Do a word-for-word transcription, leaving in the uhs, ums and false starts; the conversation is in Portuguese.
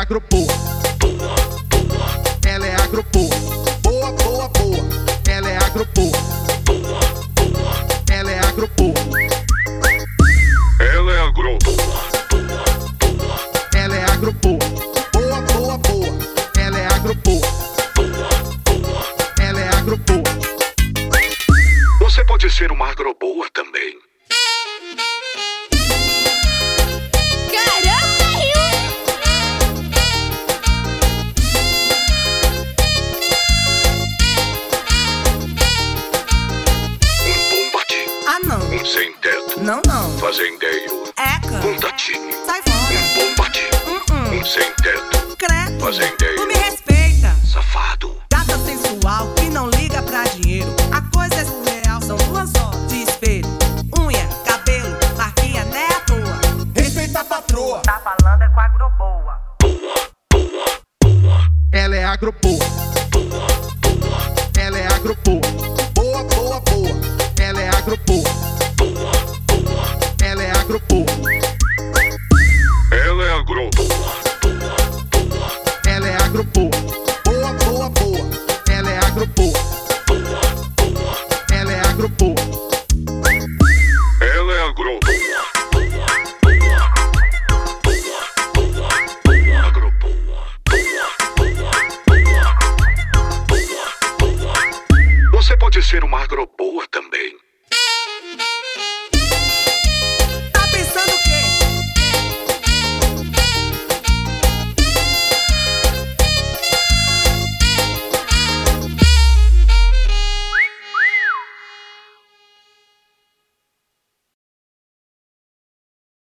agroboa. Ela é agroboa. Boa, boa, boa. Ela é agroboa. Ela é agroboa. Ela é agroboa. Ela é agroboa. Boa, boa, boa. Ela é agroboa. Ela é agroboa. Você pode ser uma agroboa também. Um sem teto. Não, não. Fazendeiro. Eca. Um tatinho. Sai fora. Um bombate. Uh -uh. Um sem teto. Credo. Fazendeiro. Tu me respeita. Safado. Gata sensual que não liga pra dinheiro. A coisa é surreal. São duas horas de espelho. Unha, cabelo, marquinha, né à toa. Respeita a patroa. Tá falando é com a agroboa. Boa, boa, boa. Ela é agroboa.